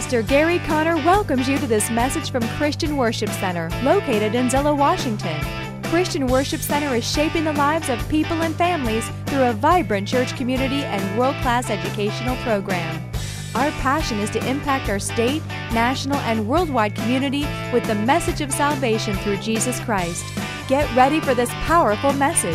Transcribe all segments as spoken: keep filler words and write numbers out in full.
Pastor Gary Conner welcomes you to this message from Christian Worship Center, located in Zillow, Washington. Christian Worship Center is shaping the lives of people and families through a vibrant church community and world-class educational program. Our passion is to impact our state, national, and worldwide community with the message of salvation through Jesus Christ. Get ready for this powerful message.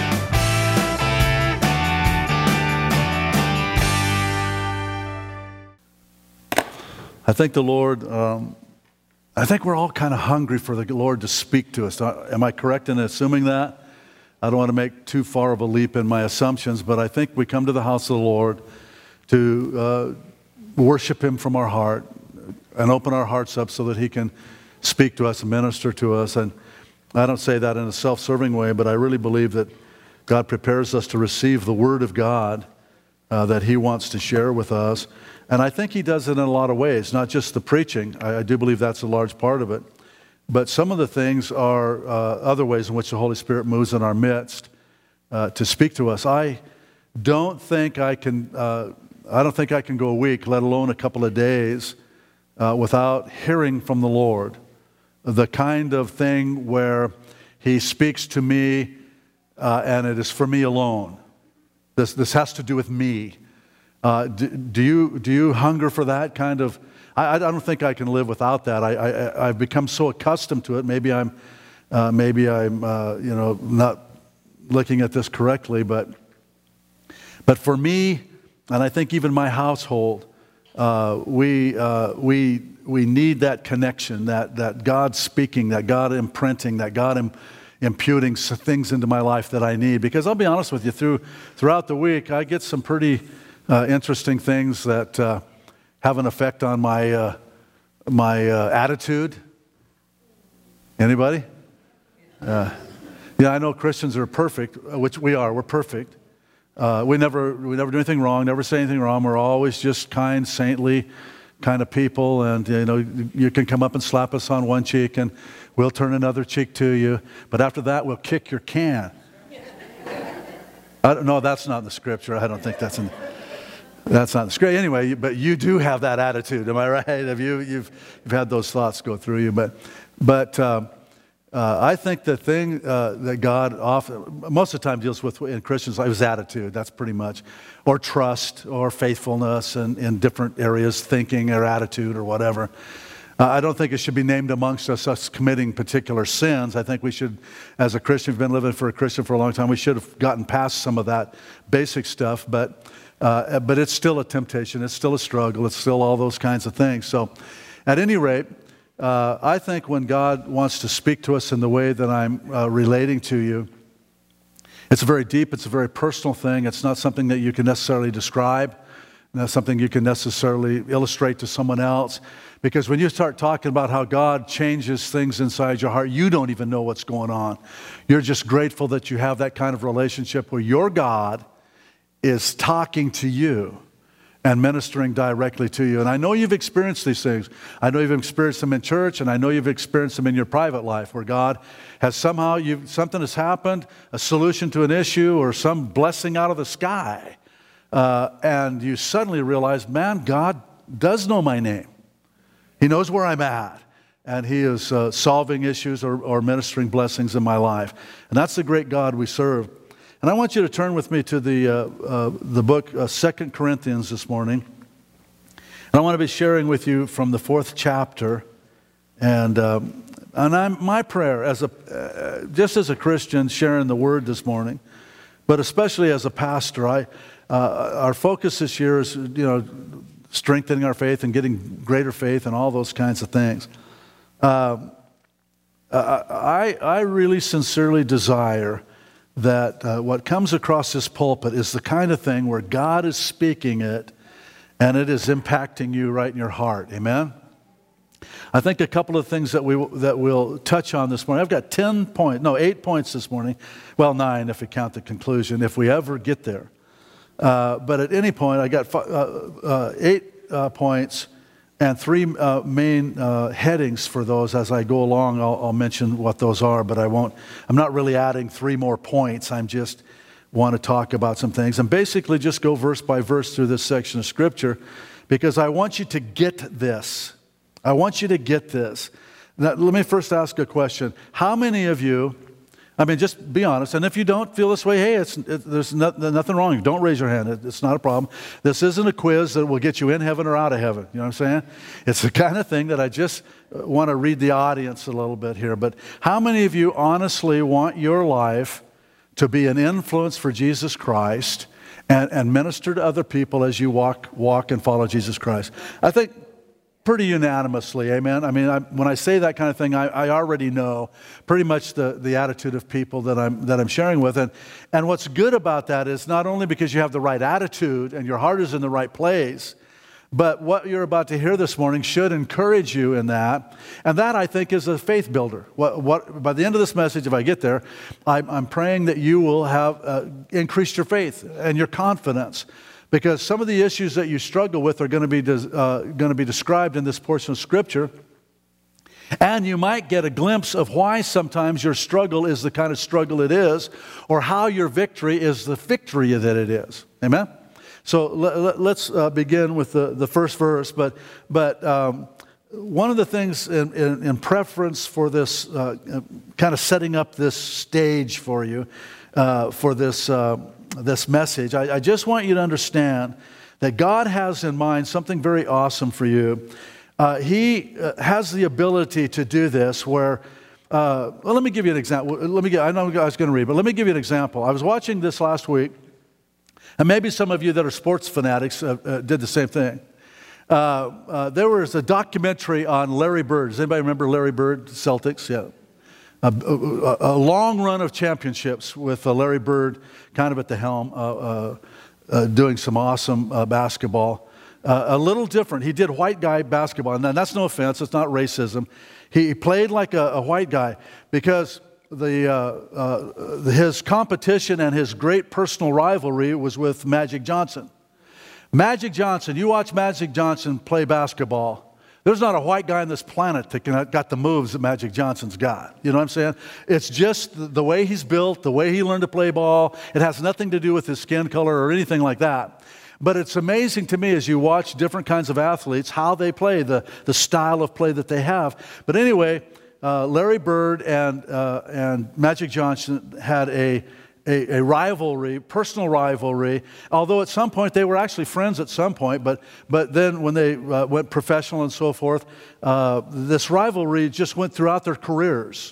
I think the Lord, um, I think we're all kind of hungry for the Lord to speak to us. Am I correct in assuming that? I don't want to make too far of a leap in my assumptions, but I think we come to the house of the Lord to uh, worship Him from our heart and open our hearts up so that He can speak to us and minister to us. And I don't say that in a self-serving way, but I really believe that God prepares us to receive the Word of God uh, that He wants to share with us. And I think He does it in a lot of ways, not just the preaching. I, I do believe that's a large part of it. But some of the things are uh, other ways in which the Holy Spirit moves in our midst uh, to speak to us. I don't think I can, uh, I don't think I can go a week, let alone a couple of days, uh, without hearing from the Lord. The kind of thing where He speaks to me uh, and it is for me alone. This, this has to do with me. Uh, do, do you do you hunger for that kind of? I, I don't think I can live without that. I, I I've become so accustomed to it. Maybe I'm uh, maybe I'm uh, you know not looking at this correctly, but but for me, and I think even my household, uh, we uh, we we need that connection, that that God speaking, that God imprinting, that God im- imputing things into my life that I need. Because I'll be honest with you, through throughout the week, I get some pretty Uh, interesting things that uh, have an effect on my uh, my uh, attitude. Anybody? Uh, yeah, I know Christians are perfect, which we are. We're perfect. Uh, we never we never do anything wrong. Never say anything wrong. We're always just kind, saintly kind of people. And you know, you can come up and slap us on one cheek, and we'll turn another cheek to you. But after that, we'll kick your can. I don't, no, that's not in the scripture. I don't think that's in. That's not great anyway, but you do have that attitude, am I right? Have you you've you've had those thoughts go through you, but but um, uh, I think the thing uh, that God often most of the time deals with in Christians' life is attitude. That's pretty much, or trust, or faithfulness, and in different areas, thinking or attitude or whatever. Uh, I don't think it should be named amongst us us committing particular sins. I think we should, as a Christian, we've been living for a Christian for a long time. We should have gotten past some of that basic stuff, but. Uh, but it's still a temptation. It's still a struggle. It's still all those kinds of things. So at any rate, uh, I think when God wants to speak to us in the way that I'm uh, relating to you, it's very deep. It's a very personal thing. It's not something that you can necessarily describe, not something you can necessarily illustrate to someone else. Because when you start talking about how God changes things inside your heart, you don't even know what's going on. You're just grateful that you have that kind of relationship where your God is talking to you and ministering directly to you. And I know you've experienced these things. I know you've experienced them in church, and I know you've experienced them in your private life where God has somehow, you've, something has happened, a solution to an issue or some blessing out of the sky. Uh, and you suddenly realize, man, God does know my name. He knows where I'm at. And He is uh, solving issues or, or ministering blessings in my life. And that's the great God we serve. And I want you to turn with me to the uh, uh, the book uh, Second Corinthians this morning. And I want to be sharing with you from the fourth chapter. And um, and I'm my prayer as a uh, just as a Christian sharing the Word this morning, but especially as a pastor, I uh, our focus this year is you know strengthening our faith and getting greater faith and all those kinds of things. Uh, I I really sincerely desire that uh, what comes across this pulpit is the kind of thing where God is speaking it and it is impacting you right in your heart. Amen? I think a couple of things that, we, that we'll touch on this morning. I've got ten points, no, eight points this morning. Well, nine if we count the conclusion, if we ever get there. Uh, but at any point, I got five, uh, uh, eight uh, points and three uh, main uh, headings for those. As I go along, I'll, I'll mention what those are, but I won't. I'm not really adding three more points. I'm just want to talk about some things and basically just go verse by verse through this section of Scripture because I want you to get this. I want you to get this. Now, let me first ask a question. How many of you, I mean, just be honest, and if you don't feel this way, hey, it's, it, there's no, nothing wrong. Don't raise your hand. It, it's not a problem. This isn't a quiz that will get you in heaven or out of heaven. You know what I'm saying? It's the kind of thing that I just want to read the audience a little bit here. But how many of you honestly want your life to be an influence for Jesus Christ and, and minister to other people as you walk, walk and follow Jesus Christ? I think pretty unanimously, amen? I mean, I, when I say that kind of thing, I, I already know pretty much the, the attitude of people that I'm, that I'm sharing with. And, and what's good about that is not only because you have the right attitude and your heart is in the right place, but what you're about to hear this morning should encourage you in that. And that, I think, is a faith builder. What, what, by the end of this message, if I get there, I'm, I'm praying that you will have uh, increased your faith and your confidence. Because some of the issues that you struggle with are going to be uh, going to be described in this portion of Scripture. And you might get a glimpse of why sometimes your struggle is the kind of struggle it is, or how your victory is the victory that it is. Amen? So let, let's uh, begin with the, the first verse. But, but um, one of the things in, in, in preference for this, uh, kind of setting up this stage for you, uh, for this... Uh, this message, I, I just want you to understand that God has in mind something very awesome for you. Uh, he uh, has the ability to do this where, uh, well, let me give you an example. Let me get, I know I was going to read, but let me give you an example. I was watching this last week, and maybe some of you that are sports fanatics uh, uh, did the same thing. Uh, uh, there was a documentary on Larry Bird. Does anybody remember Larry Bird, Celtics? Yeah. A, a, a long run of championships with uh, Larry Bird kind of at the helm, uh, uh, uh, doing some awesome uh, basketball. Uh, a little different. He did white guy basketball, and that's no offense. It's not racism. He played like a, a white guy because the, uh, uh, his competition and his great personal rivalry was with Magic Johnson. Magic Johnson, you watch Magic Johnson play basketball, there's not a white guy on this planet that can, got the moves that Magic Johnson's got. You know what I'm saying? It's just the way he's built, the way he learned to play ball. It has nothing to do with his skin color or anything like that. But it's amazing to me as you watch different kinds of athletes, how they play, the, the style of play that they have. But anyway, uh, Larry Bird and, uh, and Magic Johnson had a A, a rivalry, personal rivalry, although at some point they were actually friends at some point, but, but then when they uh, went professional and so forth, uh, this rivalry just went throughout their careers.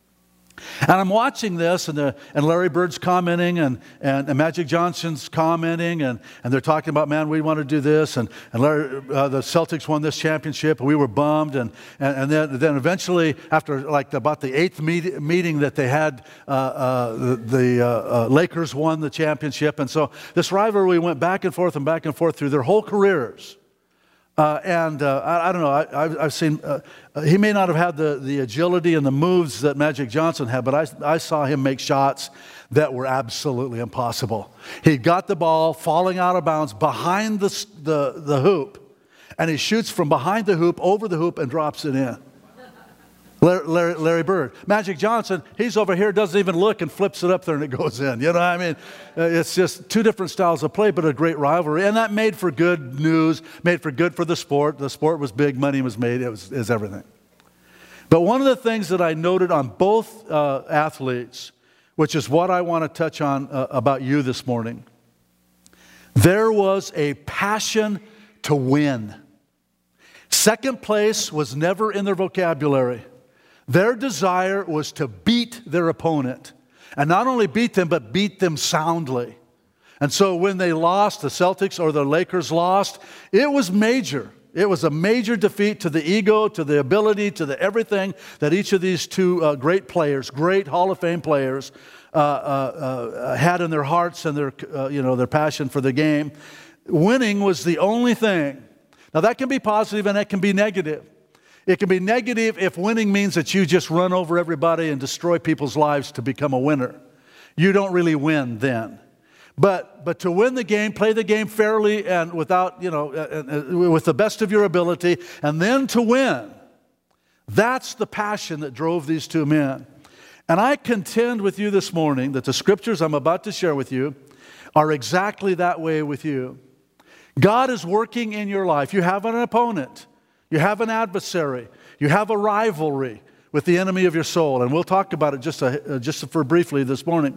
And I'm watching this, and, the, and Larry Bird's commenting, and, and, and Magic Johnson's commenting, and, and they're talking about, man, we want to do this, and, and Larry, uh, the Celtics won this championship, and we were bummed, and, and, and then, then eventually, after like the, about the eighth meet, meeting that they had, uh, uh, the, the uh, uh, Lakers won the championship, and so this rivalry went back and forth and back and forth through their whole careers. Uh, and uh, I, I don't know, I, I've, I've seen, uh, he may not have had the, the agility and the moves that Magic Johnson had, but I, I saw him make shots that were absolutely impossible. He got the ball falling out of bounds behind the, the, the hoop, and he shoots from behind the hoop, over the hoop, and drops it in. Larry, Larry, Larry Bird. Magic Johnson, he's over here, doesn't even look, and flips it up there and it goes in. You know what I mean? It's just two different styles of play, but a great rivalry. And that made for good news, made for good for the sport. The sport was big, money was made, it was, it was everything. But one of the things that I noted on both uh, athletes, which is what I want to touch on uh, about you this morning, there was a passion to win. Second place was never in their vocabulary. Their desire was to beat their opponent. And not only beat them, but beat them soundly. And so when they lost, the Celtics or the Lakers lost, it was major. It was a major defeat to the ego, to the ability, to the everything that each of these two uh, great players, great Hall of Fame players, uh, uh, uh, had in their hearts and their, uh, you know, their passion for the game. Winning was the only thing. Now that can be positive and that can be negative. It can be negative if winning means that you just run over everybody and destroy people's lives to become a winner. You don't really win then. But but to win the game, play the game fairly and without, you know, uh, uh, with the best of your ability, and then to win, that's the passion that drove these two men. And I contend with you this morning that the scriptures I'm about to share with you are exactly that way with you. God is working in your life. You have an opponent. You have an adversary. You have a rivalry with the enemy of your soul. And we'll talk about it just, a, just for briefly this morning.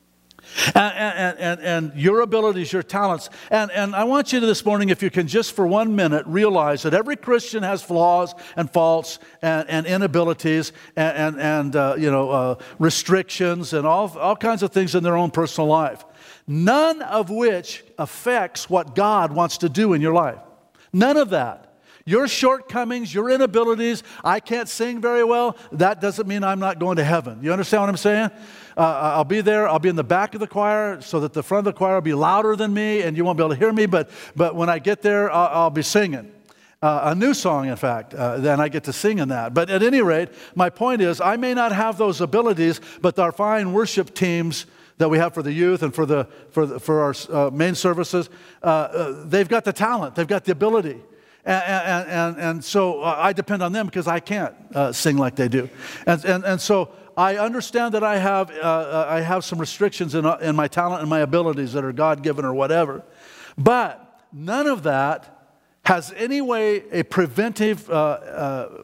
And, and, and, and your abilities, your talents. And, and I want you to this morning, if you can just for one minute realize that every Christian has flaws and faults and, and inabilities and, and, and uh, you know, uh, restrictions and all, all kinds of things in their own personal life. None of which affects what God wants to do in your life. None of that. Your shortcomings, your inabilities, I can't sing very well, that doesn't mean I'm not going to heaven. You understand what I'm saying? Uh, I'll be there, I'll be in the back of the choir so that the front of the choir will be louder than me and you won't be able to hear me, but, but when I get there, I'll, I'll be singing. Uh, a new song, in fact, uh, then I get to sing in that. But at any rate, my point is, I may not have those abilities, but our fine worship teams that we have for the youth and for, the, for, the, for our uh, main services, uh, uh, they've got the talent, they've got the ability. And, and, and, and so uh, I depend on them because I can't uh, sing like they do. And, and, and so I understand that I have, uh, I have some restrictions in, in my talent and my abilities that are God-given or whatever. But none of that has any way a preventive uh, uh,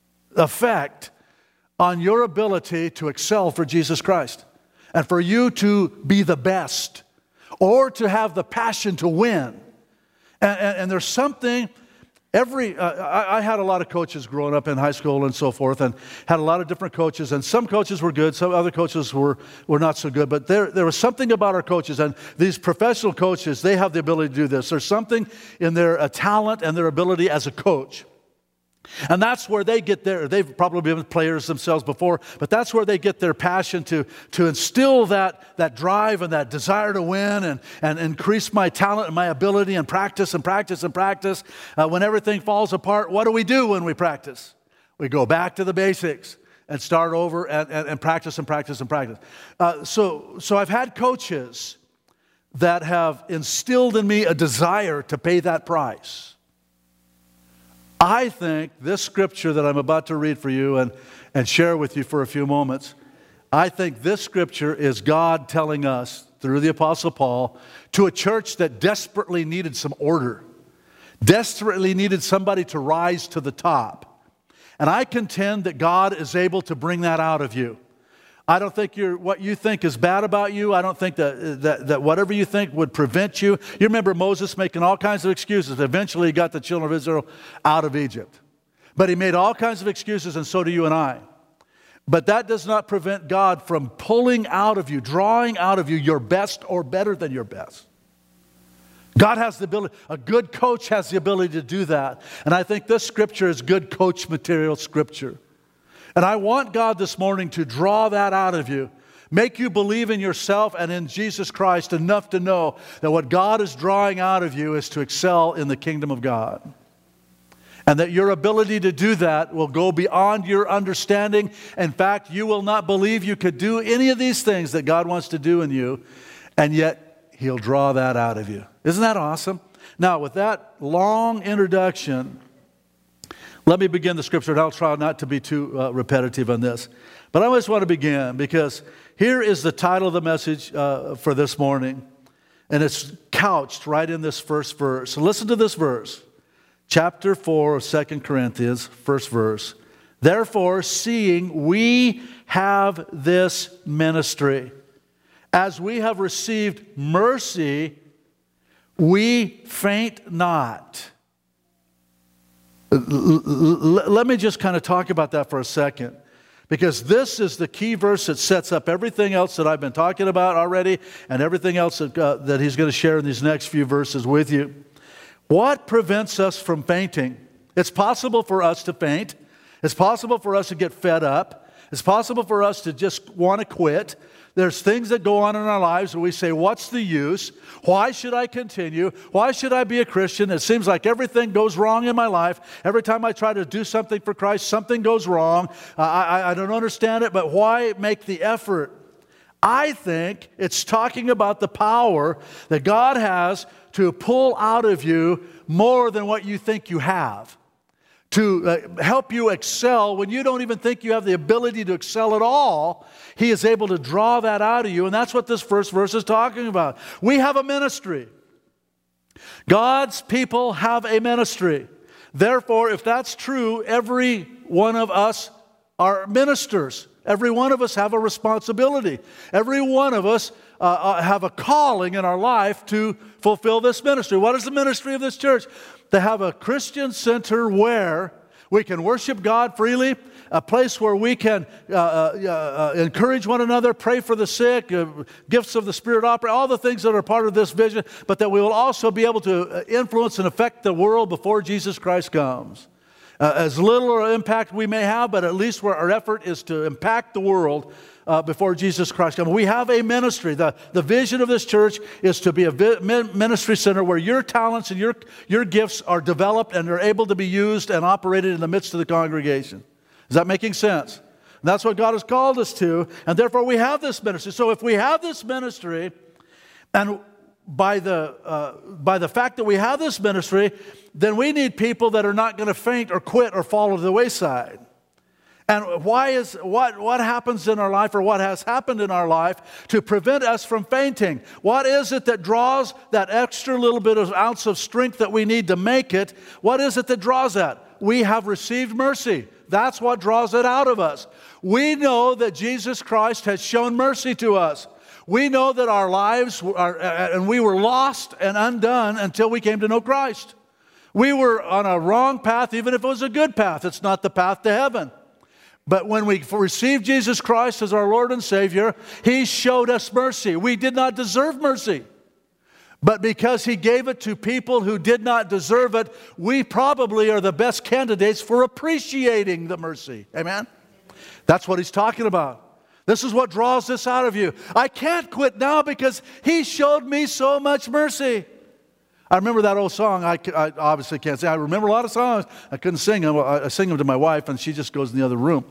effect on your ability to excel for Jesus Christ and for you to be the best or to have the passion to win. And, and, and there's something... Every, uh, I, I had a lot of coaches growing up in high school and so forth, and had a lot of different coaches, and some coaches were good, some other coaches were, were not so good, but there, there was something about our coaches, and these professional coaches, they have the ability to do this. There's something in their uh, talent and their ability as a coach. And that's where they get their, they've probably been players themselves before, but that's where they get their passion to, to instill that, that drive and that desire to win and, and increase my talent and my ability and practice and practice and practice. Uh, when everything falls apart, what do we do when we practice? We go back to the basics and start over and, and, and practice and practice and practice. Uh, so, so I've had coaches that have instilled in me a desire to pay that price. I think this scripture that I'm about to read for you and, and share with you for a few moments, I think this scripture is God telling us through the Apostle Paul to a church that desperately needed some order, desperately needed somebody to rise to the top. And I contend that God is able to bring that out of you. I don't think you're, what you think is bad about you. I don't think that, that, that whatever you think would prevent you. You remember Moses making all kinds of excuses. Eventually he got the children of Israel out of Egypt. But he made all kinds of excuses, and so do you and I. But that does not prevent God from pulling out of you, drawing out of you your best or better than your best. God has the ability, a good coach has the ability to do that. And I think this scripture is good coach material scripture. And I want God this morning to draw that out of you, make you believe in yourself and in Jesus Christ enough to know that what God is drawing out of you is to excel in the kingdom of God. And that your ability to do that will go beyond your understanding. In fact, you will not believe you could do any of these things that God wants to do in you, and yet He'll draw that out of you. Isn't that awesome? Now, with that long introduction, let me begin the scripture, and I'll try not to be too uh, repetitive on this. But I always want to begin because here is the title of the message uh, for this morning, and it's couched right in this first verse. So listen to this verse, chapter four of Second Corinthians, first verse. Therefore, seeing we have this ministry, as we have received mercy, we faint not. Let me just kind of talk about that for a second, because this is the key verse that sets up everything else that I've been talking about already and everything else that, uh, that he's going to share in these next few verses with you. What prevents us from fainting? It's possible for us to faint. It's possible for us to get fed up. It's possible for us to just want to quit. There's things that go on in our lives where we say, what's the use? Why should I continue? Why should I be a Christian? It seems like everything goes wrong in my life. Every time I try to do something for Christ, something goes wrong. Uh, I, I don't understand it, but why make the effort? I think it's talking about the power that God has to pull out of you more than what you think you have, to uh, help you excel when you don't even think you have the ability to excel at all. He is able to draw that out of you, and that's what this first verse is talking about. We have a ministry. God's people have a ministry. Therefore, if that's true, every one of us are ministers. Every one of us have a responsibility. Every one of us uh, uh, have a calling in our life to fulfill this ministry. What is the ministry of this church? To have a Christian center where we can worship God freely, a place where we can uh, uh, uh, encourage one another, pray for the sick, uh, gifts of the Spirit operate, all the things that are part of this vision, but that we will also be able to influence and affect the world before Jesus Christ comes. Uh, as little impact we may have, but at least where our effort is to impact the world uh, before Jesus Christ comes. We have a ministry. The, the vision of this church is to be a vi- ministry center where your talents and your, your gifts are developed and are able to be used and operated in the midst of the congregation. Is that making sense? And that's what God has called us to, and therefore we have this ministry. So if we have this ministry, and by the, uh, by the fact that we have this ministry, then we need people that are not going to faint or quit or fall to the wayside. And why is what, what happens in our life, or what has happened in our life to prevent us from fainting? What is it that draws that extra little bit of ounce of strength that we need to make it? What is it that draws that? We have received mercy. That's what draws it out of us. We know that Jesus Christ has shown mercy to us. We know that our lives are, and we were lost and undone until we came to know Christ. We were on a wrong path, even if it was a good path. It's not the path to heaven. But when we received Jesus Christ as our Lord and Savior, He showed us mercy. We did not deserve mercy. But because He gave it to people who did not deserve it, we probably are the best candidates for appreciating the mercy. Amen? That's what He's talking about. This is what draws this out of you. I can't quit now because He showed me so much mercy. I remember that old song. I, I obviously can't sing. I remember a lot of songs. I couldn't sing them. I sing them to my wife, and she just goes in the other room.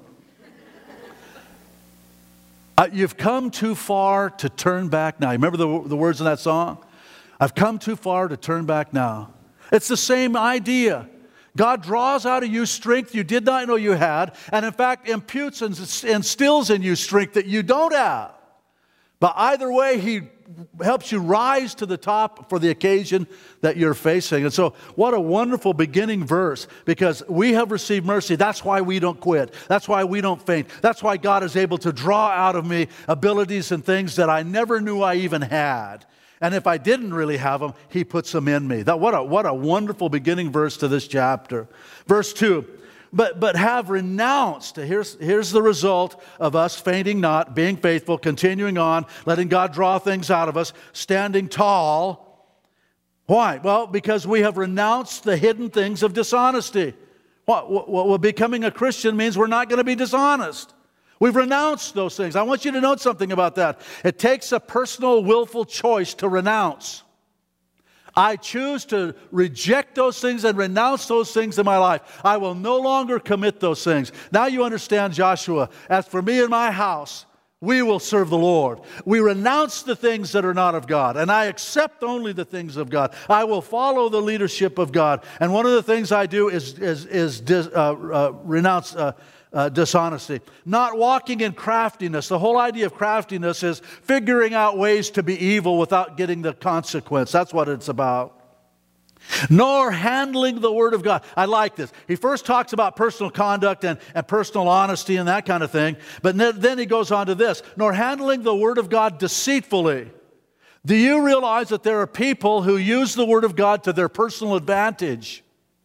uh, you've come too far to turn back now. You remember the, the words in that song? I've come too far to turn back now. It's the same idea. God draws out of you strength you did not know you had, and in fact imputes and instills in you strength that you don't have. But either way, He helps you rise to the top for the occasion that you're facing. And so what a wonderful beginning verse, because we have received mercy. That's why we don't quit. That's why we don't faint. That's why God is able to draw out of me abilities and things that I never knew I even had. And if I didn't really have them, He puts them in me. That, what, a, what a wonderful beginning verse to this chapter. Verse two, but, but have renounced. Here's, here's the result of us fainting not, being faithful, continuing on, letting God draw things out of us, standing tall. Why? Well, because we have renounced the hidden things of dishonesty. What, what, what becoming a Christian means we're not going to be dishonest. We've renounced those things. I want you to note something about that. It takes a personal, willful choice to renounce. I choose to reject those things and renounce those things in my life. I will no longer commit those things. Now you understand, Joshua. As for me and my house, we will serve the Lord. We renounce the things that are not of God, and I accept only the things of God. I will follow the leadership of God. And one of the things I do is, is, is dis, uh, uh, renounce uh, Uh, dishonesty. Not walking in craftiness. The whole idea of craftiness is figuring out ways to be evil without getting the consequence. That's what it's about. Nor handling the Word of God. I like this. He first talks about personal conduct and, and personal honesty and that kind of thing. But then he goes on to this. Nor handling the Word of God deceitfully. Do you realize that there are people who use the Word of God to their personal advantage?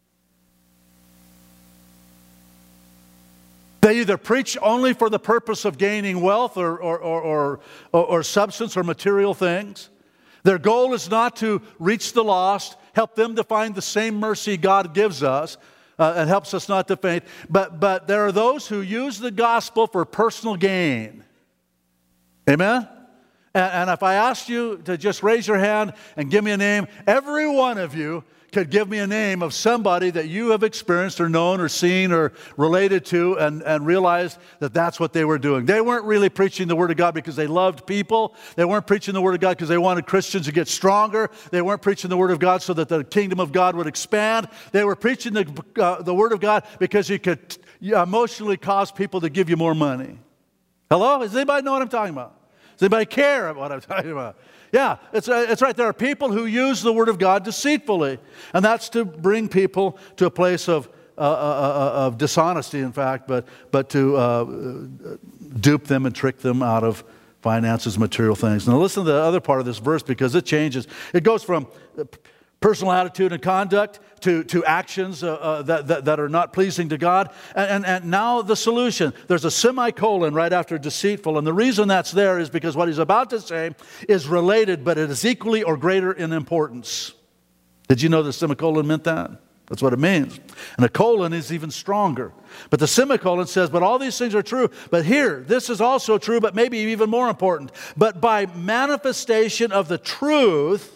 They either preach only for the purpose of gaining wealth or, or, or, or, or substance or material things. Their goal is not to reach the lost, help them to find the same mercy God gives us, uh, and helps us not to faint. But, but there are those who use the gospel for personal gain. Amen? And, and if I asked you to just raise your hand and give me a name, every one of you could give me a name of somebody that you have experienced or known or seen or related to and, and realized that that's what they were doing. They weren't really preaching the Word of God because they loved people. They weren't preaching the Word of God because they wanted Christians to get stronger. They weren't preaching the Word of God so that the kingdom of God would expand. They were preaching the, uh, the Word of God because you could emotionally cause people to give you more money. Hello? Does anybody know what I'm talking about? Does anybody care about what I'm talking about? Yeah, it's, uh, it's right. There are people who use the Word of God deceitfully. And that's to bring people to a place of, uh, uh, uh, of dishonesty, in fact, but, but to uh, dupe them and trick them out of finances, material things. Now listen to the other part of this verse because it changes. It goes from personal attitude and conduct to, to actions uh, uh, that, that, that are not pleasing to God. And, and, and now the solution. There's a semicolon right after deceitful. And the reason that's there is because what he's about to say is related, but it is equally or greater in importance. Did you know the semicolon meant that? That's what it means. And a colon is even stronger. But the semicolon says, but all these things are true. But here, this is also true, but maybe even more important. But by manifestation of the truth,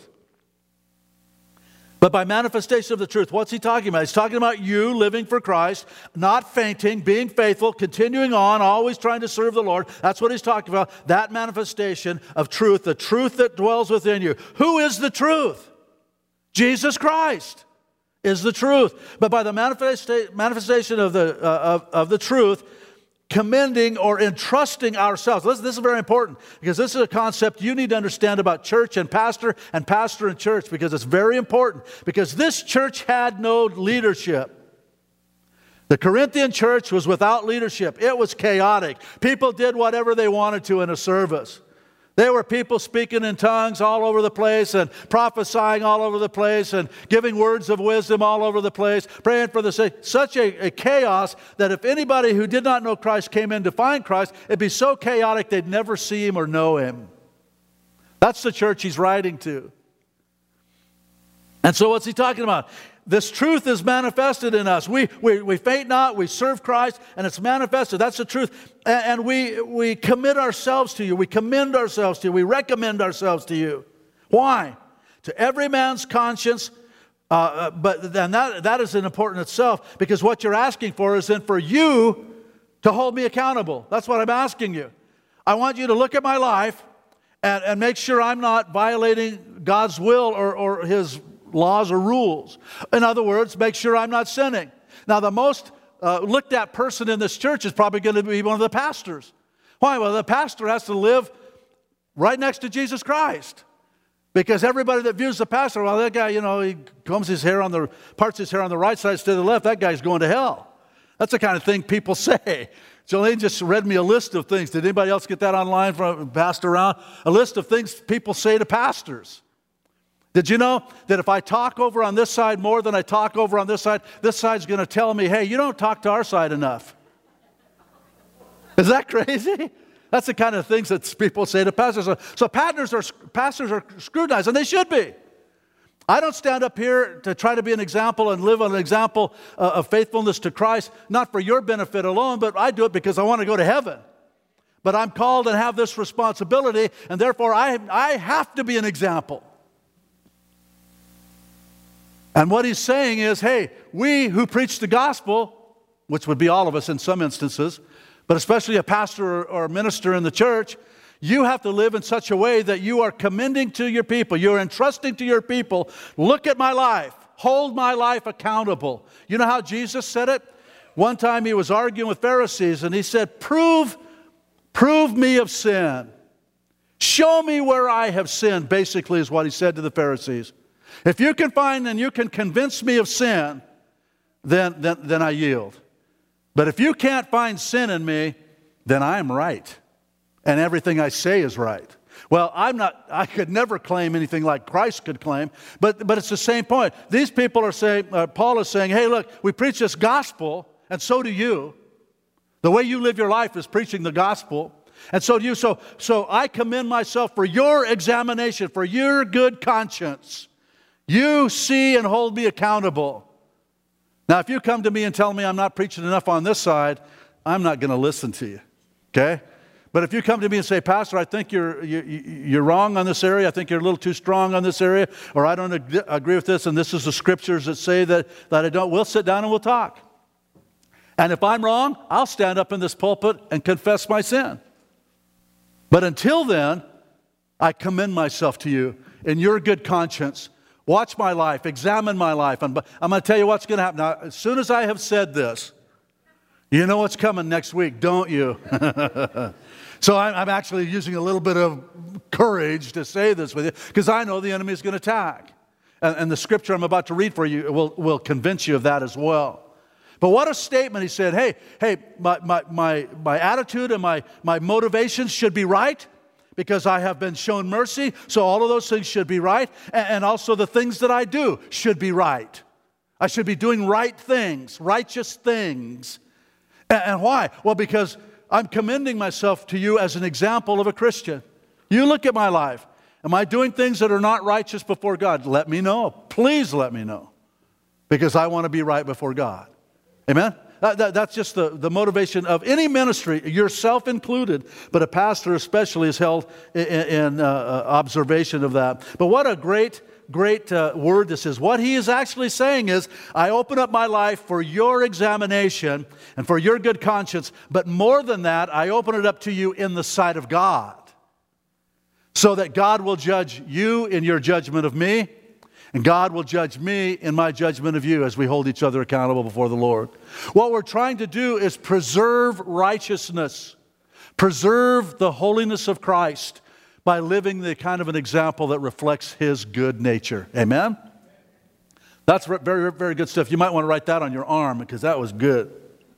But by manifestation of the truth, what's he talking about? He's talking about you living for Christ, not fainting, being faithful, continuing on, always trying to serve the Lord. That's what he's talking about, that manifestation of truth, the truth that dwells within you. Who is the truth? Jesus Christ is the truth. But by the manifesta- manifestation of the, uh, of, of the truth, commending or entrusting ourselves. Listen, this is very important because this is a concept you need to understand about church and pastor and pastor and church because it's very important because this church had no leadership. The Corinthian church was without leadership. It was chaotic. People did whatever they wanted to in a service. There were people speaking in tongues all over the place and prophesying all over the place and giving words of wisdom all over the place, praying for the sick. Such a, a chaos that if anybody who did not know Christ came in to find Christ, it'd be so chaotic they'd never see Him or know Him. That's the church he's writing to. And so what's he talking about? This truth is manifested in us. We, we, we faint not, we serve Christ, and it's manifested. That's the truth. And, and we, we commit ourselves to you. We commend ourselves to you. We recommend ourselves to you. Why? To every man's conscience. Uh, but then that, that is important itself because what you're asking for is then for you to hold me accountable. That's what I'm asking you. I want you to look at my life and, and make sure I'm not violating God's will or, or His laws or rules. In other words, make sure I'm not sinning. Now, the most uh, looked at person in this church is probably going to be one of the pastors. Why? Well, the pastor has to live right next to Jesus Christ. Because everybody that views the pastor, well, that guy, you know, he combs his hair on the, parts his hair on the right side instead of the left, that guy's going to hell. That's the kind of thing people say. Jolene just read me a list of things. Did anybody else get that online from Pastor around? A list of things people say to pastors. Did you know that if I talk over on this side more than I talk over on this side, this side's going to tell me, hey, you don't talk to our side enough. Is that crazy? That's the kind of things that people say to pastors. So pastors are, pastors are scrutinized, and they should be. I don't stand up here to try to be an example and live an example uh, of faithfulness to Christ, not for your benefit alone, but I do it because I want to go to heaven. But I'm called and have this responsibility, and therefore I, I have to be an example. And what he's saying is, hey, we who preach the gospel, which would be all of us in some instances, but especially a pastor or a minister in the church, you have to live in such a way that you are commending to your people, you're entrusting to your people, look at my life, hold my life accountable. You know how Jesus said it? One time he was arguing with Pharisees and he said, prove, prove me of sin. Show me where I have sinned, basically is what he said to the Pharisees. If you can find and you can convince me of sin, then, then, then I yield. But if you can't find sin in me, then I'm right. And everything I say is right. Well, I'm not, I could never claim anything like Christ could claim, but, but it's the same point. These people are saying, uh, Paul is saying, hey, look, we preach this gospel, and so do you. The way you live your life is preaching the gospel. And so do you. So, so I commend myself for your examination, for your good conscience. You see and hold me accountable. Now, if you come to me and tell me I'm not preaching enough on this side, I'm not going to listen to you, okay? But if you come to me and say, Pastor, I think you're, you, you're wrong on this area, I think you're a little too strong on this area, or I don't ag- agree with this, and this is the scriptures that say that, that I don't, we'll sit down and we'll talk. And if I'm wrong, I'll stand up in this pulpit and confess my sin. But until then, I commend myself to you in your good conscience. Watch my life, examine my life. And I'm going to tell you what's going to happen. Now, as soon as I have said this, you know what's coming next week, don't you? So I'm, I'm actually using a little bit of courage to say this with you because I know the enemy is going to attack. And, and the scripture I'm about to read for you will, will convince you of that as well. But what a statement. He said, hey, hey, my, my, my, my attitude and my, my motivations should be right because I have been shown mercy. So all of those things should be right. And, and also the things that I do should be right. I should be doing right things, righteous things. And, and why? Well, because I'm commending myself to you as an example of a Christian. You look at my life. Am I doing things that are not righteous before God? Let me know. Please let me know. Because I want to be right before God. Amen? That, that, that's just the, the motivation of any ministry, yourself included, but a pastor especially is held in, in uh, observation of that. But what a great, great uh, word this is. What he is actually saying is, I open up my life for your examination and for your good conscience, but more than that, I open it up to you in the sight of God, so that God will judge you in your judgment of me, and God will judge me in my judgment of you as we hold each other accountable before the Lord. What we're trying to do is preserve righteousness, preserve the holiness of Christ by living the kind of an example that reflects His good nature. Amen? That's very, very good stuff. You might want to write that on your arm because that was good.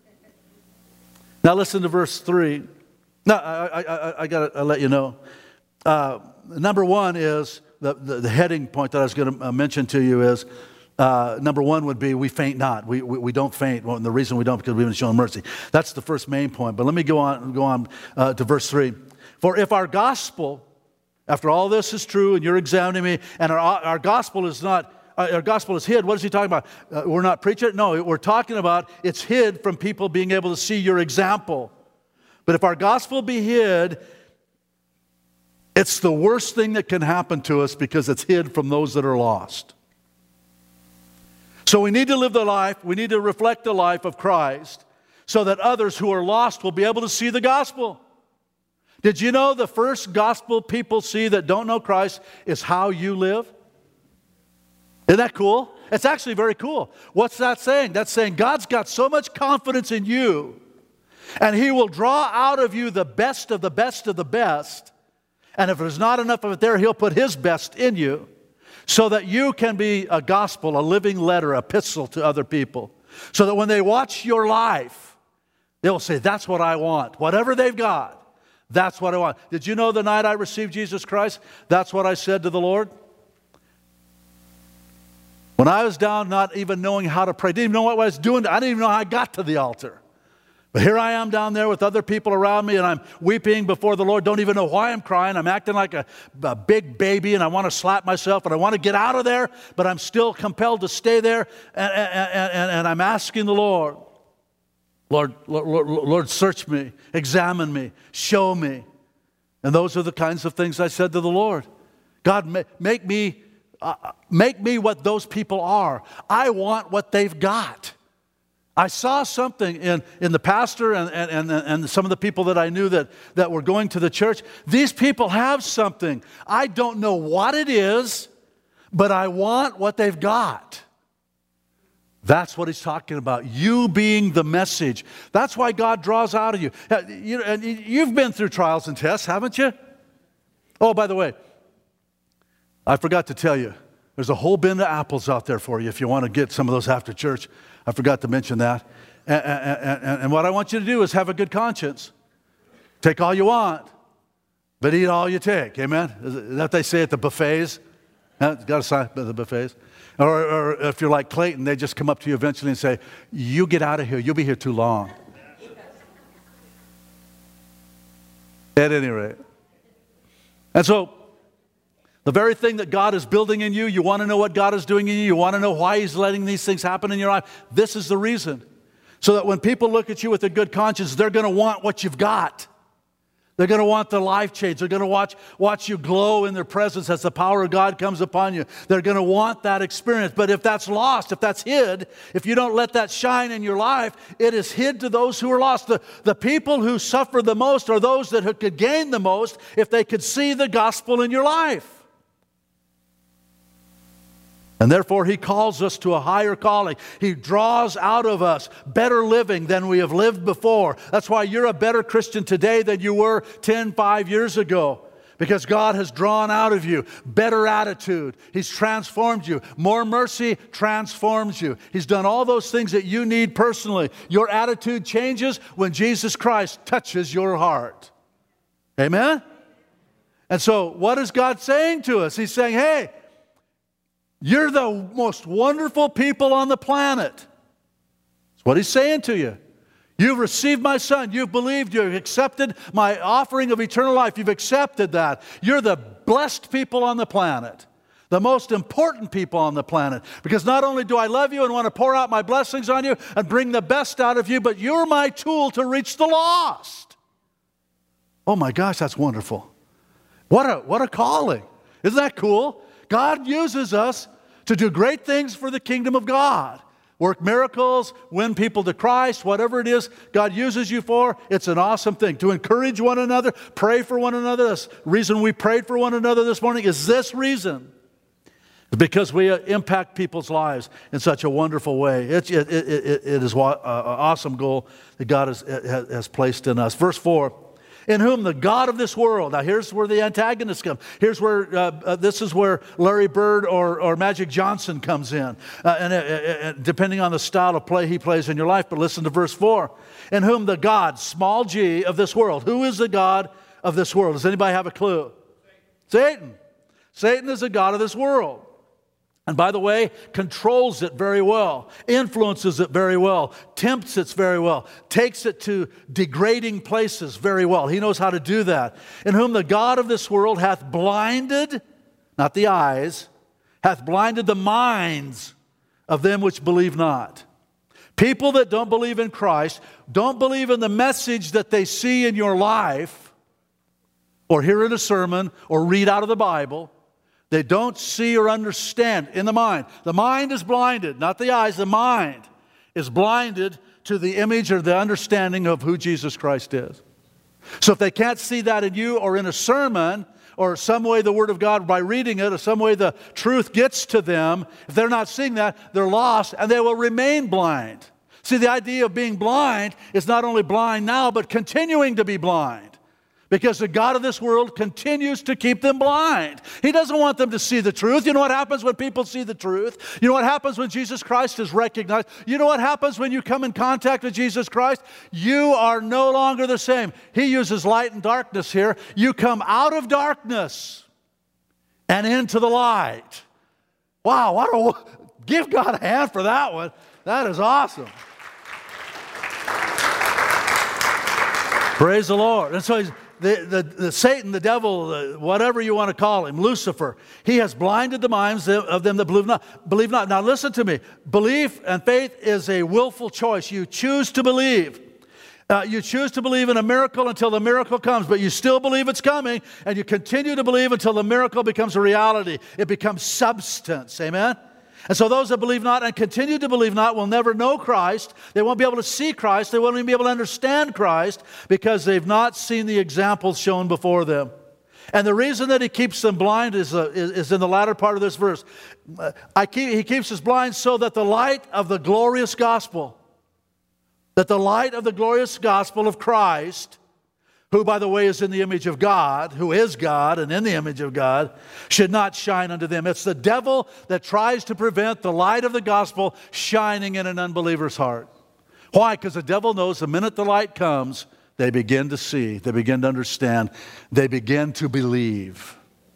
Now listen to verse three. Now, I, I, I, I got to let you know. Uh, number one is, The, the, the heading point that I was going to mention to you is, uh, number one would be we faint not. We, we, we don't faint. Well, and the reason we don't because we've been shown mercy. That's the first main point. But let me go on, go on uh, to verse three. For if our gospel, after all this is true and you're examining me, and our, our gospel is not, our gospel is hid. What is he talking about? Uh, we're not preaching it? No, we're talking about it's hid from people being able to see your example. But if our gospel be hid, it's the worst thing that can happen to us because it's hid from those that are lost. So we need to live the life, we need to reflect the life of Christ so that others who are lost will be able to see the gospel. Did you know the first gospel people see that don't know Christ is how you live? Isn't that cool? It's actually very cool. What's that saying? That's saying God's got so much confidence in you, and He will draw out of you the best of the best of the best. And if there's not enough of it there, He'll put His best in you so that you can be a gospel, a living letter, epistle to other people. So that when they watch your life, they'll say, that's what I want. Whatever they've got, that's what I want. Did you know the night I received Jesus Christ, that's what I said to the Lord? When I was down not even knowing how to pray, didn't even know what I was doing, I didn't even know how I got to the altar. But here I am down there with other people around me, and I'm weeping before the Lord. Don't even know why I'm crying. I'm acting like a, a big baby, and I want to slap myself, and I want to get out of there, but I'm still compelled to stay there, and, and, and, and I'm asking the Lord, Lord, Lord, Lord, search me, examine me, show me. And those are the kinds of things I said to the Lord. God, make me, uh, make me what those people are. I want what they've got. I saw something in, in the pastor and, and, and, and some of the people that I knew that, that were going to the church. These people have something. I don't know what it is, but I want what they've got. That's what he's talking about. You being the message. That's why God draws out of you. you and you've been through trials and tests, haven't you? Oh, by the way, I forgot to tell you, there's a whole bin of apples out there for you if you want to get some of those after church. I forgot to mention that. And, and, and, and what I want you to do is have a good conscience. Take all you want, but eat all you take. Amen? Is that what they say at the buffets? Huh? Got a sign at the buffets? Or, or if you're like Clayton, they just come up to you eventually and say, you get out of here. You'll be here too long. At any rate. And so, the very thing that God is building in you, you want to know what God is doing in you, you want to know why He's letting these things happen in your life, this is the reason. So that when people look at you with a good conscience, they're going to want what you've got. They're going to want the life change. They're going to watch, watch you glow in their presence as the power of God comes upon you. They're going to want that experience. But if that's lost, if that's hid, if you don't let that shine in your life, it is hid to those who are lost. The, the people who suffer the most are those that could gain the most if they could see the gospel in your life. And therefore, He calls us to a higher calling. He draws out of us better living than we have lived before. That's why you're a better Christian today than you were ten, five years ago. Because God has drawn out of you better attitude. He's transformed you. More mercy transforms you. He's done all those things that you need personally. Your attitude changes when Jesus Christ touches your heart. Amen? And so what is God saying to us? He's saying, hey, you're the most wonderful people on the planet. That's what He's saying to you. You've received my Son. You've believed. You've accepted my offering of eternal life. You've accepted that. You're the blessed people on the planet, the most important people on the planet. Because not only do I love you and want to pour out my blessings on you and bring the best out of you, but you're my tool to reach the lost. Oh my gosh, that's wonderful. What a, what a calling. Isn't that cool? God uses us to do great things for the kingdom of God. Work miracles, win people to Christ, whatever it is God uses you for, it's an awesome thing. To encourage one another, pray for one another. That's the reason we prayed for one another this morning is this reason. Because we impact people's lives in such a wonderful way. It, it, it, it is an awesome goal that God has, has placed in us. Verse four. In whom the God of this world. Now here's where the antagonists come. Here's where, uh, uh, this is where Larry Bird or, or Magic Johnson comes in. Uh, and uh, uh, depending on the style of play he plays in your life. But listen to verse four. In whom the God, small g, of this world. Who is the God of this world? Does anybody have a clue? Satan. Satan is the God of this world. And by the way, controls it very well, influences it very well, tempts it very well, takes it to degrading places very well. He knows how to do that. In whom the God of this world hath blinded, not the eyes, hath blinded the minds of them which believe not. People that don't believe in Christ, don't believe in the message that they see in your life, or hear in a sermon, or read out of the Bible. They don't see or understand in the mind. The mind is blinded, not the eyes. The mind is blinded to the image or the understanding of who Jesus Christ is. So if they can't see that in you or in a sermon or some way the Word of God by reading it or some way the truth gets to them, if they're not seeing that, they're lost and they will remain blind. See, the idea of being blind is not only blind now, but continuing to be blind. Because the God of this world continues to keep them blind. He doesn't want them to see the truth. You know what happens when people see the truth? You know what happens when Jesus Christ is recognized? You know what happens when you come in contact with Jesus Christ? You are no longer the same. He uses light and darkness here. You come out of darkness and into the light. Wow, what a, give God a hand for that one. That is awesome. Praise the Lord. And so he's The, the, the Satan, the devil, the, whatever you want to call him, Lucifer, he has blinded the minds of them that believe not. Believe not. Now listen to me. Belief and faith is a willful choice. You choose to believe. Uh, you choose to believe in a miracle until the miracle comes, but you still believe it's coming, and you continue to believe until the miracle becomes a reality. It becomes substance. Amen? And so those that believe not and continue to believe not will never know Christ. They won't be able to see Christ. They won't even be able to understand Christ because they've not seen the examples shown before them. And the reason that he keeps them blind is, uh, is, is in the latter part of this verse. I keep, he keeps us blind so that the light of the glorious gospel, that the light of the glorious gospel of Christ, who, by the way, is in the image of God, who is God and in the image of God, should not shine unto them. It's the devil that tries to prevent the light of the gospel shining in an unbeliever's heart. Why? Because the devil knows the minute the light comes, they begin to see, they begin to understand, they begin to believe.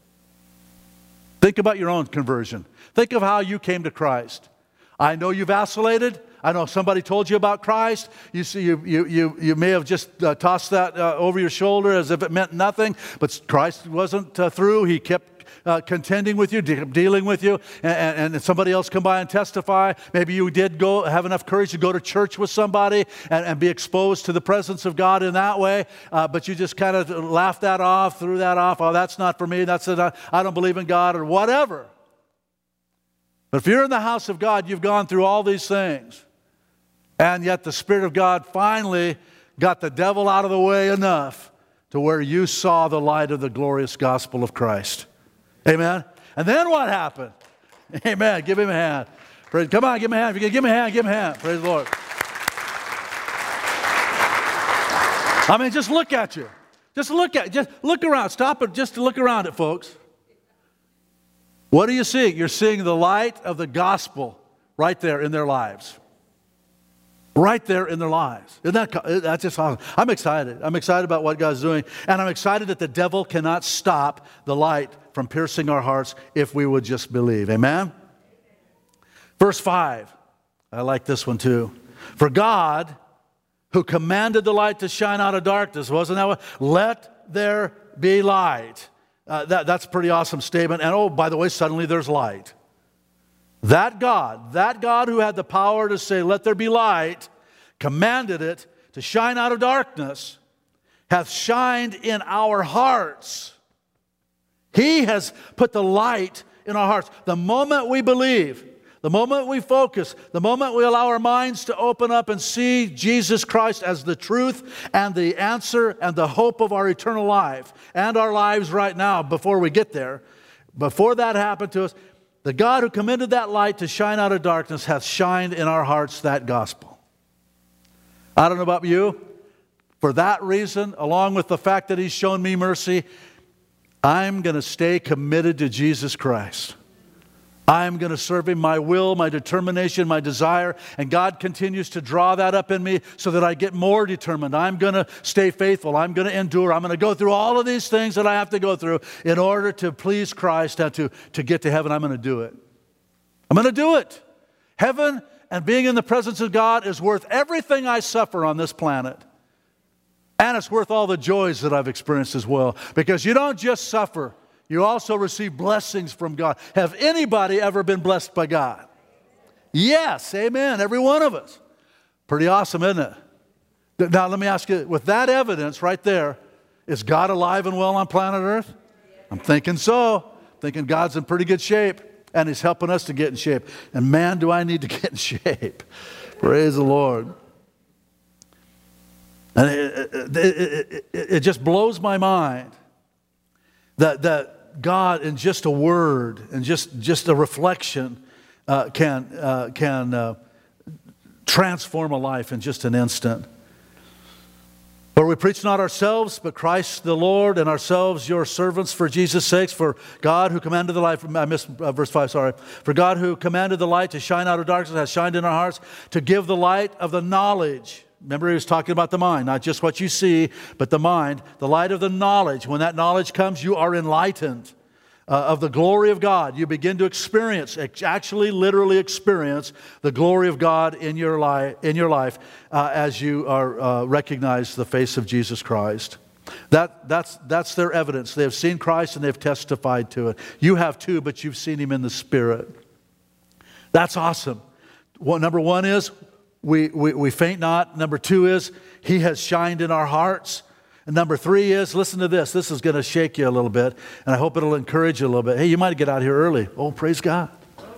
Think about your own conversion. Think of how you came to Christ. I know you vacillated. I know somebody told you about Christ. You see, you you you, you may have just uh, tossed that uh, over your shoulder as if it meant nothing. But Christ wasn't uh, through. He kept uh, contending with you, de- dealing with you, and, and, and somebody else come by and testify. Maybe you did go have enough courage to go to church with somebody and, and be exposed to the presence of God in that way. Uh, but you just kind of laughed that off, threw that off. Oh, that's not for me. That's it. I don't believe in God or whatever. But if you're in the house of God, you've gone through all these things. And yet the Spirit of God finally got the devil out of the way enough to where you saw the light of the glorious gospel of Christ. Amen? And then what happened? Amen. Give him a hand. Praise, come on, give him a hand. If you can give him a hand, give him a hand. Praise the Lord. I mean, just look at you. Just look at, just look around. Stop it just to look around it, folks. What are you seeing? You're seeing the light of the gospel right there in their lives. Right there in their lives. Isn't that, that's just awesome. I'm excited. I'm excited about what God's doing. And I'm excited that the devil cannot stop the light from piercing our hearts if we would just believe. Amen? Verse five. I like this one too. For God, who commanded the light to shine out of darkness, wasn't that what? Let there be light. Uh, that, that's a pretty awesome statement. And oh, by the way, suddenly there's light. That God, that God who had the power to say, let there be light, commanded it to shine out of darkness, hath shined in our hearts. He has put the light in our hearts. The moment we believe, the moment we focus, the moment we allow our minds to open up and see Jesus Christ as the truth and the answer and the hope of our eternal life and our lives right now before we get there, before that happened to us, the God who commanded that light to shine out of darkness hath shined in our hearts that gospel. I don't know about you. For that reason, along with the fact that He's shown me mercy, I'm going to stay committed to Jesus Christ. I'm going to serve Him, my will, my determination, my desire, and God continues to draw that up in me so that I get more determined. I'm going to stay faithful. I'm going to endure. I'm going to go through all of these things that I have to go through in order to please Christ and to, to get to heaven. I'm going to do it. I'm going to do it. Heaven and being in the presence of God is worth everything I suffer on this planet. And it's worth all the joys that I've experienced as well. Because you don't just suffer. You also receive blessings from God. Have anybody ever been blessed by God? Yes, amen, every one of us. Pretty awesome, isn't it? Now let me ask you, with that evidence right there, is God alive and well on planet Earth? I'm thinking so. I'm thinking God's in pretty good shape, and He's helping us to get in shape. And man, do I need to get in shape. Praise the Lord. And it, it, it, it, it just blows my mind that, that God, in just a word and just, just a reflection, uh, can, uh, can uh, transform a life in just an instant. For we preach not ourselves, but Christ the Lord, and ourselves your servants for Jesus' sakes. For God who commanded the light, I missed uh, verse five, sorry. For God who commanded the light to shine out of darkness has shined in our hearts to give the light of the knowledge. Remember, he was talking about the mind, not just what you see, but the mind, the light of the knowledge. When that knowledge comes, you are enlightened uh, of the glory of God. You begin to experience, actually literally experience the glory of God in your, li- in your life uh, as you are uh, recognize the face of Jesus Christ. That, that's, that's their evidence. They have seen Christ and they've testified to it. You have too, but you've seen Him in the Spirit. That's awesome. Well, number one is, We, we, we faint not. Number two is, He has shined in our hearts. And number three is, listen to this. This is going to shake you a little bit, and I hope it'll encourage you a little bit. Hey, you might get out here early. Oh, praise God.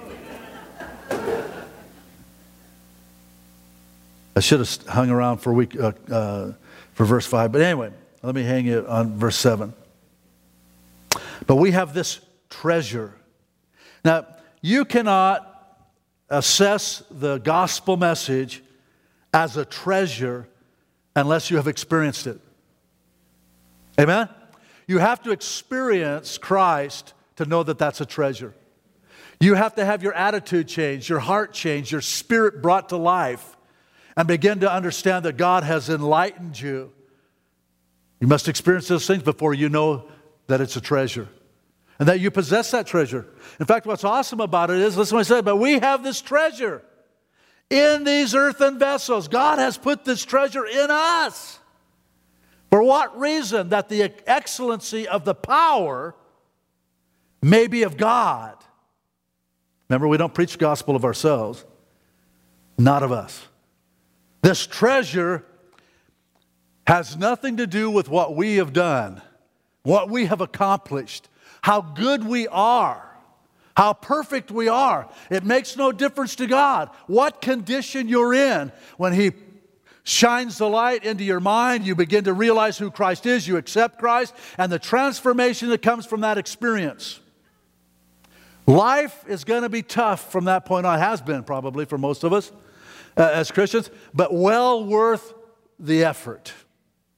I should have hung around for week uh, uh, for verse five. But anyway, let me hang you on verse seven. But we have this treasure. Now, you cannot assess the gospel message as a treasure unless you have experienced it. Amen? You have to experience Christ to know that that's a treasure. You have to have your attitude changed, your heart changed, your spirit brought to life, and begin to understand that God has enlightened you. You must experience those things before you know that it's a treasure and that you possess that treasure. In fact, what's awesome about it is, listen to what I said, but we have this treasure in these earthen vessels. God has put this treasure in us. For what reason? That the excellency of the power may be of God. Remember, we don't preach the gospel of ourselves, not of us. This treasure has nothing to do with what we have done, what we have accomplished, how good we are, how perfect we are. It makes no difference to God what condition you're in. When He shines the light into your mind, you begin to realize who Christ is, you accept Christ, and the transformation that comes from that experience. Life is going to be tough from that point on. It has been probably for most of us uh, as Christians, but well worth the effort.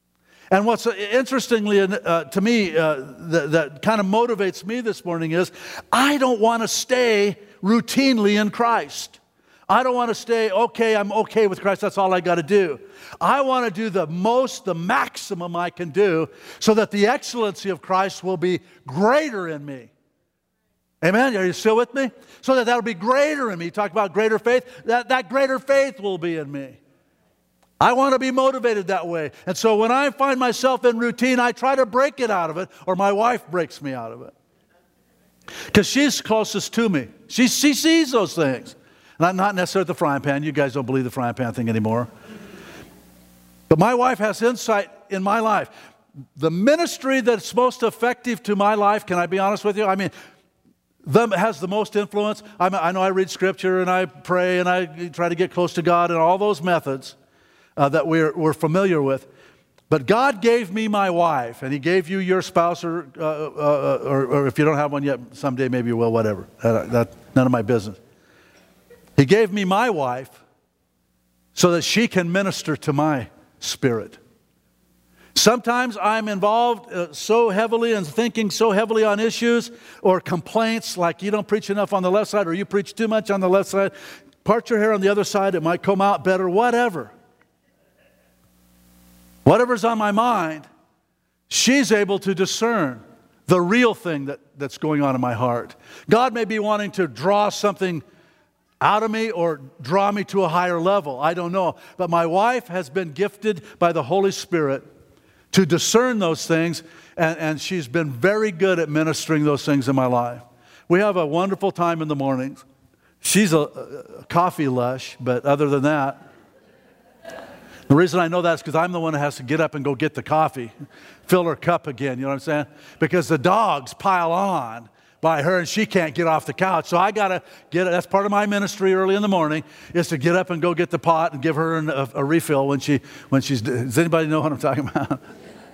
And what's interestingly uh, to me uh, that, that kind of motivates me this morning is I don't want to stay routinely in Christ. I don't want to stay, okay, I'm okay with Christ, that's all I got to do. I want to do the most, the maximum I can do so that the excellency of Christ will be greater in me. Amen? Are you still with me? So that that'll be greater in me. You talk about greater faith, that, that greater faith will be in me. I want to be motivated that way. And so when I find myself in routine, I try to break it out of it, or my wife breaks me out of it. Because she's closest to me. She, she sees those things. Not, not necessarily the frying pan. You guys don't believe the frying pan thing anymore. But my wife has insight in my life. The ministry that's most effective to my life, can I be honest with you? I mean, them has the most influence. I, mean, I know I read Scripture and I pray and I try to get close to God and all those methods uh, that we're, we're familiar with. But God gave me my wife, and He gave you your spouse, or, uh, uh, or, or if you don't have one yet, someday maybe you will, whatever. That, that's none of my business. He gave me my wife so that she can minister to my spirit. Sometimes I'm involved uh, so heavily and thinking so heavily on issues or complaints like you don't preach enough on the left side or you preach too much on the left side. Part your hair on the other side, it might come out better, whatever. Whatever's on my mind, she's able to discern the real thing that, that's going on in my heart. God may be wanting to draw something out of me or draw me to a higher level. I don't know. But my wife has been gifted by the Holy Spirit to discern those things, and, and she's been very good at ministering those things in my life. We have a wonderful time in the mornings. She's a, a coffee lush, but other than that, the reason I know that is because I'm the one that has to get up and go get the coffee, fill her cup again, you know what I'm saying? Because the dogs pile on by her and she can't get off the couch. So I got to get it. That's part of my ministry early in the morning, is to get up and go get the pot and give her an, a, a refill when she when she's, does anybody know what I'm talking about?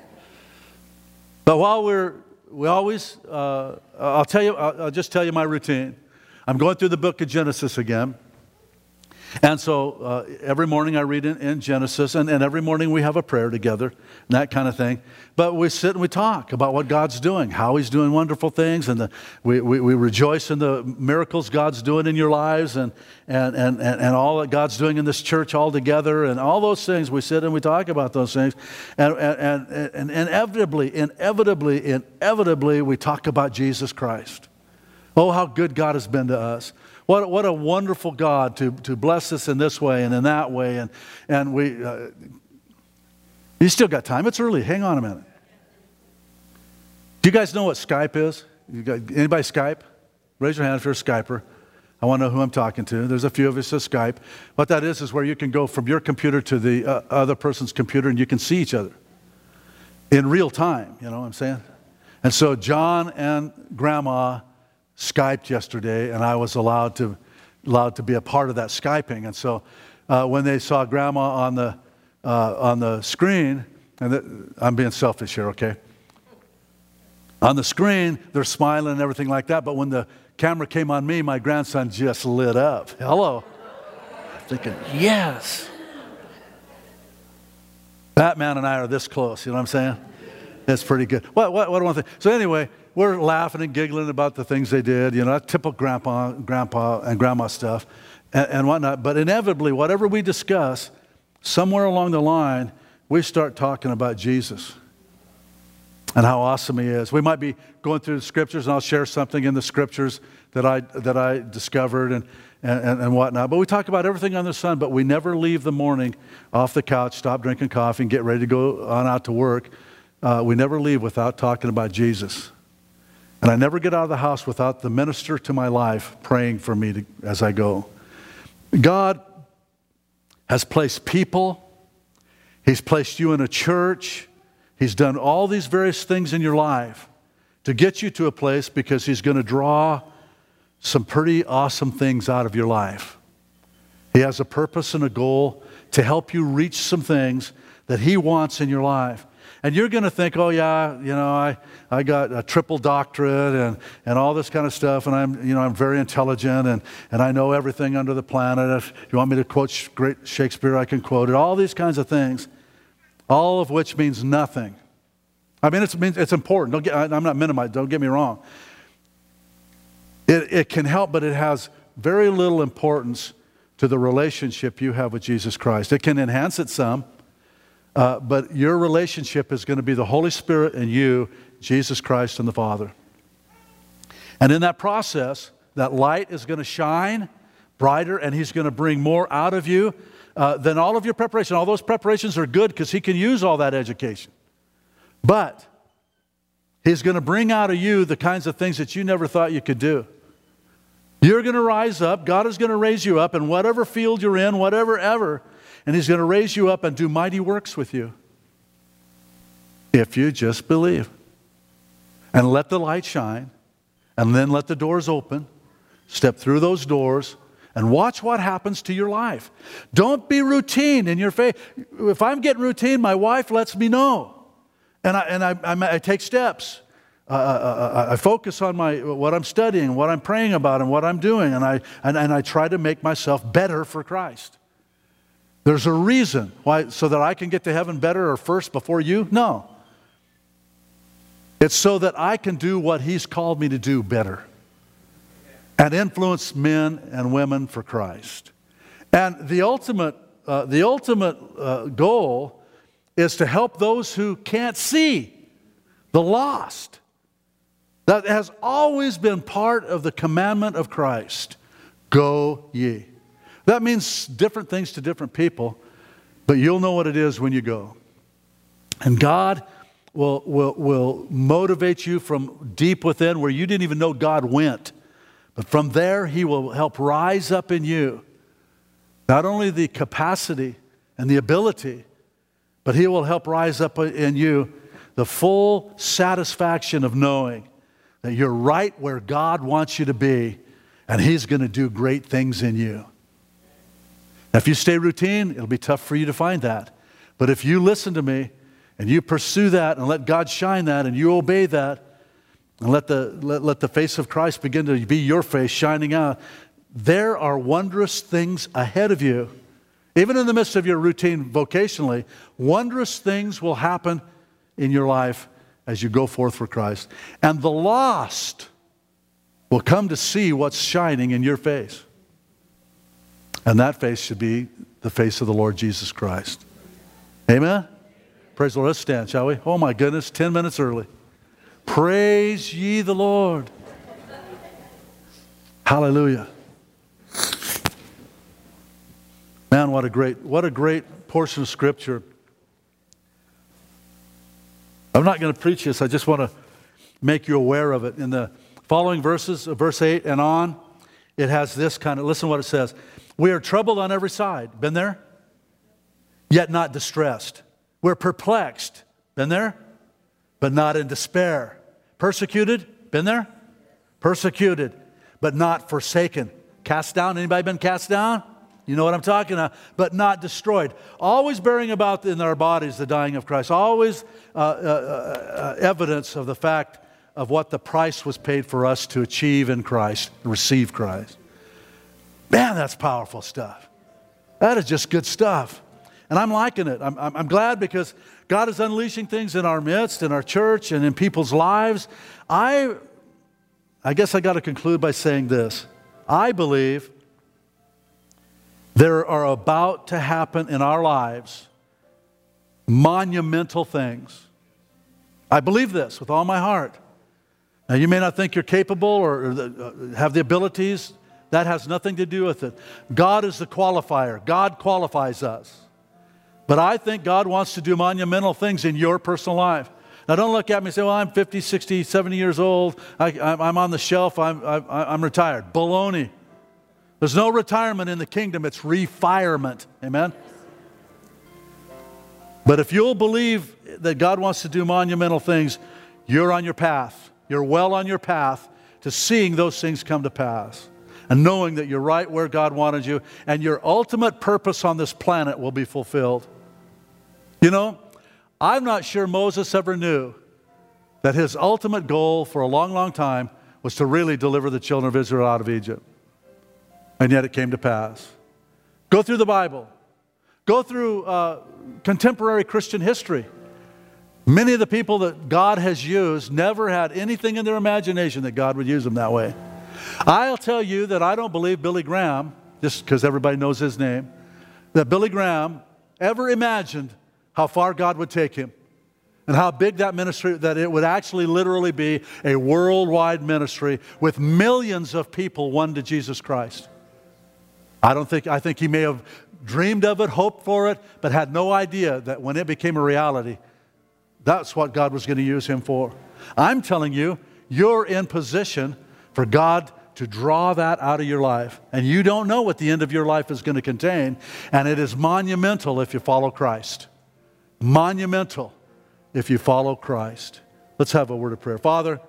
But while we're, we always, uh, I'll tell you, I'll, I'll just tell you my routine. I'm going through the book of Genesis again. And so uh, every morning I read in, in Genesis, and, and every morning we have a prayer together, and that kind of thing. But we sit and we talk about what God's doing, how He's doing wonderful things, and the, we, we, we rejoice in the miracles God's doing in your lives, and, and, and, and, and all that God's doing in this church all together, and all those things. We sit and we talk about those things. And, and, and, and inevitably, inevitably, inevitably, we talk about Jesus Christ. Oh, how good God has been to us. What, what a wonderful God to, to bless us in this way and in that way. And, and we, uh, you still got time. It's early. Hang on a minute. Do you guys know what Skype is? You got, anybody Skype? Raise your hand if you're a Skyper. I want to know who I'm talking to. There's a few of us that Skype. What that is is where you can go from your computer to the uh, other person's computer and you can see each other in real time. You know what I'm saying? And so John and Grandma Skyped yesterday, and I was allowed to allowed to be a part of that Skyping. And so uh, when they saw Grandma on the uh, on the screen, and the, I'm being selfish here, okay? On the screen, they're smiling and everything like that. But when the camera came on me, my grandson just lit up. Hello, thinking yes. Batman and I are this close. You know what I'm saying? It's pretty good. What what what do I want to think? So anyway, we're laughing and giggling about the things they did, you know, typical grandpa, grandpa and grandma stuff and, and whatnot. But inevitably, whatever we discuss, somewhere along the line, we start talking about Jesus and how awesome He is. We might be going through the Scriptures, and I'll share something in the Scriptures that I that I discovered and, and, and whatnot. But we talk about everything under the sun, but we never leave the morning off the couch, stop drinking coffee, and get ready to go on out to work. Uh, we never leave without talking about Jesus. And I never get out of the house without the minister to my life praying for me to, as I go. God has placed people. He's placed you in a church. He's done all these various things in your life to get you to a place because He's going to draw some pretty awesome things out of your life. He has a purpose and a goal to help you reach some things that He wants in your life. And you're going to think, oh yeah, you know, I, I got a triple doctorate and, and all this kind of stuff, and I'm, you know, I'm very intelligent and, and I know everything under the planet. If you want me to quote great Shakespeare, I can quote it. All these kinds of things. all of which means nothing. I mean, it's, it's important. Don't get, I'm not minimizing, don't get me wrong. It, it can help, but it has very little importance to the relationship you have with Jesus Christ. It can enhance it some, uh, but your relationship is going to be the Holy Spirit and you, Jesus Christ and the Father. And in that process, that light is going to shine brighter, and He's going to bring more out of you uh, than all of your preparation. All those preparations are good because He can use all that education. But He's going to bring out of you the kinds of things that you never thought you could do. You're going to rise up. God is going to raise you up in whatever field you're in, whatever ever, and He's going to raise you up and do mighty works with you if you just believe. And let the light shine, and then let the doors open. Step through those doors and watch what happens to your life. Don't be routine in your faith. If I'm getting routine, my wife lets me know. And I, and I, I, I take steps. Uh, I, I focus on my what I'm studying, what I'm praying about, and what I'm doing. And I, and, and I try to make myself better for Christ. There's a reason why, so that I can get to heaven better or first before you? No. It's so that I can do what He's called me to do better and influence men and women for Christ. And the ultimate, uh, the ultimate uh, goal is to help those who can't see, the lost. That has always been part of the commandment of Christ. Go ye. That means different things to different people, but you'll know what it is when you go. And God will, will, will motivate you from deep within where you didn't even know God went. But from there, He will help rise up in you not only the capacity and the ability, but He will help rise up in you the full satisfaction of knowing that you're right where God wants you to be, and He's going to do great things in you. Now, if you stay routine, it'll be tough for you to find that. But if you listen to me and you pursue that and let God shine that and you obey that and let the, let, let the face of Christ begin to be your face shining out, there are wondrous things ahead of you. Even in the midst of your routine vocationally, wondrous things will happen in your life as you go forth for Christ. And the lost will come to see what's shining in your face. And that face should be the face of the Lord Jesus Christ. Amen? Praise the Lord. Let's stand, shall we? Oh my goodness, ten minutes early. Praise ye the Lord. Hallelujah. Man, what a great, what a great portion of Scripture. I'm not going to preach this. I just want to make you aware of it. In the following verses, verse eight and on, it has this kind of, listen to what it says. We are troubled on every side. Been there? Yet not distressed. We're perplexed. Been there? But not in despair. Persecuted? Been there? Persecuted, but not forsaken. Cast down? Anybody been cast down? You know what I'm talking about. But not destroyed. Always bearing about in our bodies the dying of Christ. Always uh, uh, uh, evidence of the fact of what the price was paid for us to achieve in Christ, receive Christ. Man, that's powerful stuff. That is just good stuff. And I'm liking it. I'm, I'm, I'm glad because God is unleashing things in our midst, in our church, and in people's lives. I, I guess I got to conclude by saying this. I believe there are about to happen in our lives monumental things. I believe this with all my heart. Now, you may not think you're capable or, or have the abilities. That has nothing to do with it. God is the qualifier. God qualifies us. But I think God wants to do monumental things in your personal life. Now, don't look at me and say, well, I'm fifty, sixty, seventy years old. I, I'm on the shelf. I'm, I'm, I'm retired. Baloney. There's no retirement in the kingdom. It's refirement. Amen? But if you'll believe that God wants to do monumental things, you're on your path. You're well on your path to seeing those things come to pass. And knowing that you're right where God wanted you, and your ultimate purpose on this planet will be fulfilled. You know, I'm not sure Moses ever knew that his ultimate goal for a long, long time was to really deliver the children of Israel out of Egypt. And yet it came to pass. Go through the Bible. Go through uh, contemporary Christian history. Many of the people that God has used never had anything in their imagination that God would use them that way. I'll tell you that I don't believe Billy Graham, just because everybody knows his name, that Billy Graham ever imagined how far God would take him and how big that ministry, that it would actually literally be a worldwide ministry with millions of people won to Jesus Christ. I don't think, I think he may have dreamed of it, hoped for it, but had no idea that when it became a reality, that's what God was going to use him for. I'm telling you, you're in position for God to draw that out of your life. And you don't know what the end of your life is going to contain. And it is monumental if you follow Christ. Monumental if you follow Christ. Let's have a word of prayer. Father,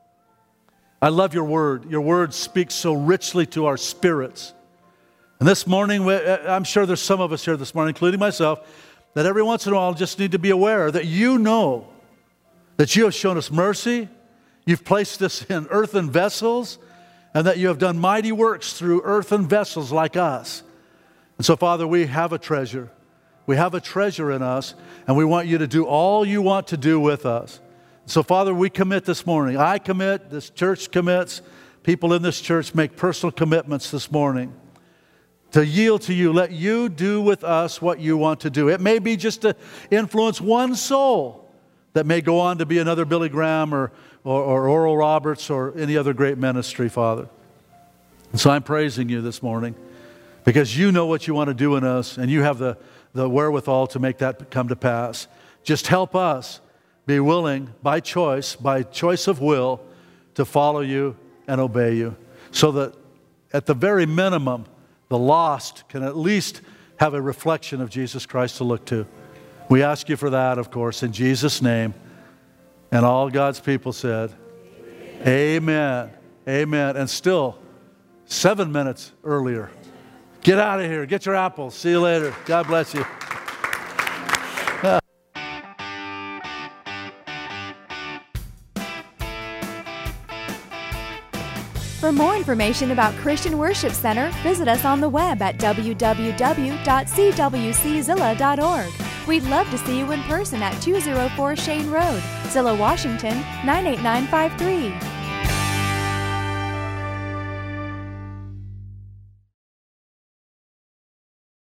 I love your word. Your word speaks so richly to our spirits. And this morning, I'm sure there's some of us here this morning, including myself, that every once in a while just need to be aware that you know that you have shown us mercy, you've placed us in earthen vessels, and that you have done mighty works through earthen vessels like us. And so, Father, we have a treasure. We have a treasure in us, and we want you to do all you want to do with us. So, Father, we commit this morning. I commit, this church commits, people in this church make personal commitments this morning to yield to you. Let you do with us what you want to do. It may be just to influence one soul that may go on to be another Billy Graham or, or, or Oral Roberts or any other great ministry, Father. And so I'm praising you this morning because you know what you want to do in us, and you have the, the wherewithal to make that come to pass. Just help us be willing by choice, by choice of will, to follow you and obey you, so that at the very minimum, the lost can at least have a reflection of Jesus Christ to look to. We ask you for that, of course, in Jesus' name. And all God's people said, amen. Amen. Amen. And still, seven minutes earlier. Get out of here. Get your apples. See you later. God bless you. For more information about Christian Worship Center, visit us on the web at w w w dot c w c zilla dot org. We'd love to see you in person at two oh four Shane Road, Zillah, Washington, nine eight nine five three.